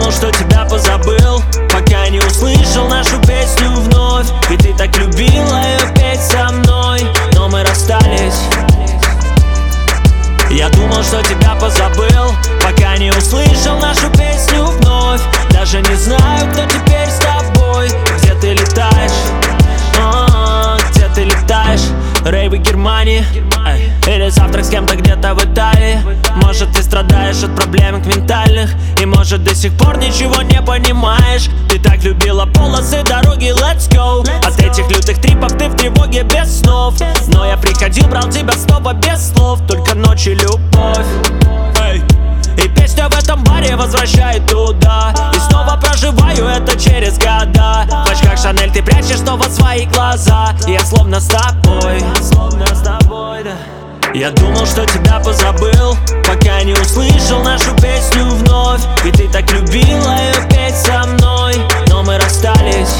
думал, что тебя позабыл, пока не услышал нашу песню вновь. Ведь ты так любила ее петь со мной, но мы расстались. Я думал, что тебя позабыл, пока не услышал нашу песню вновь. Даже не знаю, кто теперь с тобой. Где ты летаешь? Где ты летаешь? Рейвы Германии, или завтрак с кем-то где-то в Италии. Может, ты страдаешь от проблемок ментальных, и может, до сих пор ничего не понимаешь. Ты так любила полосы дороги, let's go. От этих лютых трипов ты в тревоге без снов. Но я приходил, брал тебя снова без слов. Только ночь и любовь. И песня в этом баре возвращает туда. И снова проживаю это через года. В очках Шанель ты прячешь снова свои глаза. И я словно с тобой, да. Я думал, что тебя позабыл, пока не услышал нашу песню вновь. Ведь ты так любила ее петь со мной, но мы расстались.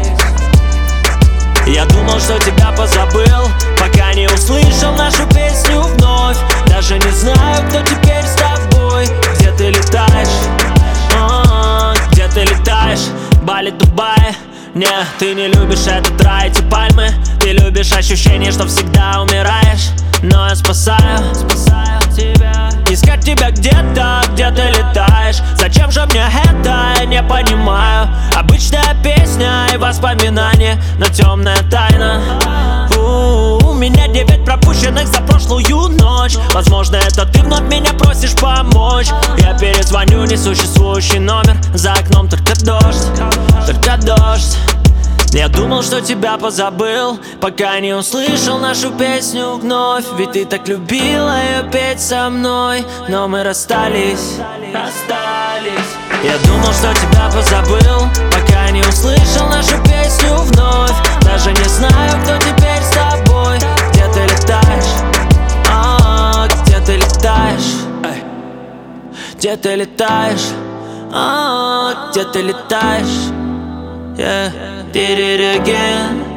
Я думал, что тебя позабыл, пока не услышал нашу песню вновь. Даже не знаю, кто теперь с тобой. Где ты летаешь? Где ты летаешь? Бали, Дубай. Не, ты не любишь этот рай, эти пальмы. Ты любишь ощущение, что всегда умираешь. Но я спасаю тебя. Искать тебя где-то, где ты летаешь. Зачем же мне это, я не понимаю. Обычная песня и воспоминания, но темная тайна. У меня 9 пропущенных за прошлую ночь. Возможно, это ты вновь меня просишь помочь. Я перезвоню несуществующий номер. За окном только дождь, только дождь. Я думал, что тебя позабыл, пока не услышал нашу песню вновь. Ведь ты так любила ее петь со мной, но мы расстались. Я думал, что тебя позабыл, пока не услышал нашу песню вновь. Даже не знаю, кто теперь с тобой. Где ты летаешь? Где ты летаешь? Где ты летаешь? Где ты летаешь? Yeah, did it again.